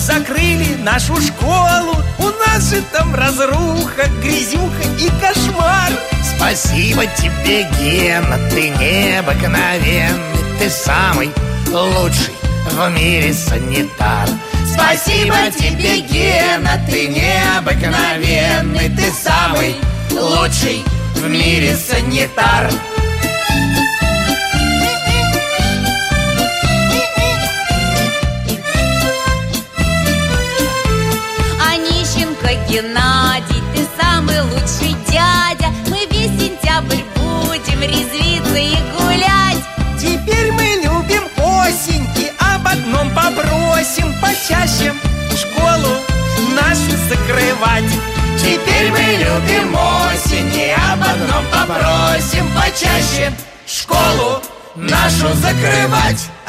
закрыли нашу школу. У нас же там разруха, грязюха и кошмар. Спасибо тебе, Гена, ты необыкновенный. Ты самый лучший в мире санитар. Спасибо тебе, Гена, ты необыкновенный. Ты самый лучший в мире санитар. Онищенко Геннадий, ты самый лучший дядя. Мы весь сентябрь будем резвиться и гулять. Теперь мы любим осень и об одном попросим: почаще школу нашу закрывать. Теперь мы любим осень и об одном попросим: почаще школу нашу закрывать.